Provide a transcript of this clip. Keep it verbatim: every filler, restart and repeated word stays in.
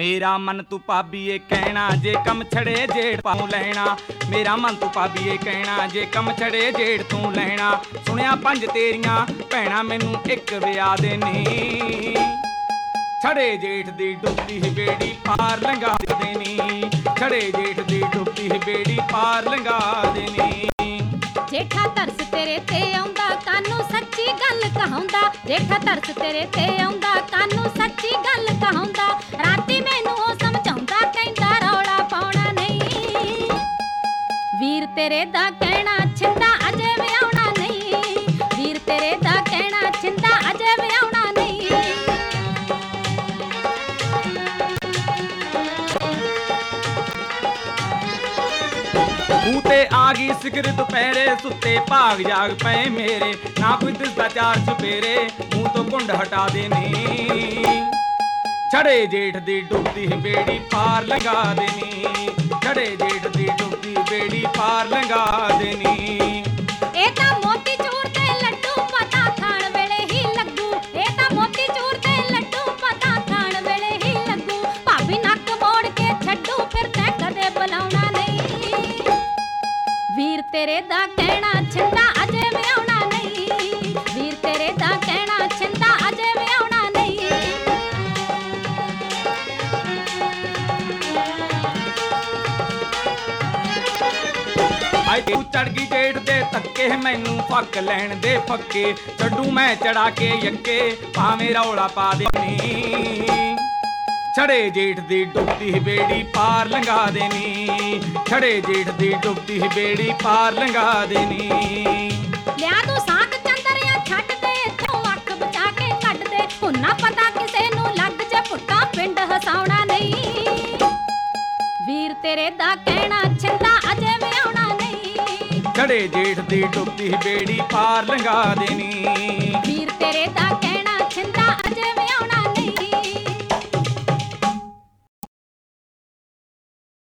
मेरा मन तू भाभीए कहना जे कम छड़े जेड़ पाऊं लैना। मेरा मन तू भाभीए कहना जे कम छड़े जेड़ तू लैना। सुनिया पंज तेरियां भैणां मैनू एक विआह दे नी। छड़े जेठ दी डुबदी ही बेड़ी पार लंघा देनी। छड़े जेठ दी डुबदी ही बेड़ी पार लंघा देनी। जेठा तरस तेरे ते आउंदा कानू सच्ची गल कहाउंदा। जेठा तरस तेरे ते आउंदा कानू सच्ची गल कहाउंदा। राती मैनू ओ समझाउंदा कहंदा रौला पाउणा नहीं। वीर तेरे दा कहना छिंदा अजे विआउणा नहीं। वीर तेरे दा कहना छिंदा अजे विआउणा नहीं। मूं ते आ गई सिगर दुपहरे सुते भाग जाग पे मेरे। ना कोई दिसदा चार चुफेरे मूंह तो घुंड हटा देनी। छड़े जेठ दी डुबदी बेड़ी पार लंघा देनी। छड़े जेठ दी डुबदी बेड़ी पार लंघा देनी। ए तां मोती चूर ते लड्डू पता खाण वेले ही लगू। ए तां मोती चूर ते लड्डू पता खाण वेले ही लगू। भाभी नक मोड़ के छड्डू फिर तैं कदे बुलाउणा नहीं। वीर तेरे दा कहना छिंदा अजे विआउणा नहीं। वीर तेरे दा कहना छिंदा अजे विआउणा नहीं। आए तू चढ़ गई जेठ दे धक्के मैनू फक लैण दे फक्के। चड्डू मैं चढ़ा के यक्के भावें रौला पा देनी। छड़े जेठ दी डुबदी बेड़ी पार लंघा देनी। छड़े जेठ दी डुबदी बेड़ी पार लंघा देनी। लिया तू साग चंदरिया छੱਡ दे इथों अख बचा के कढ दे। हुन्ना पता किसे नू लग जे पुੱਟਾ पिंड हसाउणा नहीं। वीर तेरे दा कहना छिंदा अजे विआउणा नहीं। छड़े जेठ दी डुबदी बेड़ी पार लंघा देनी।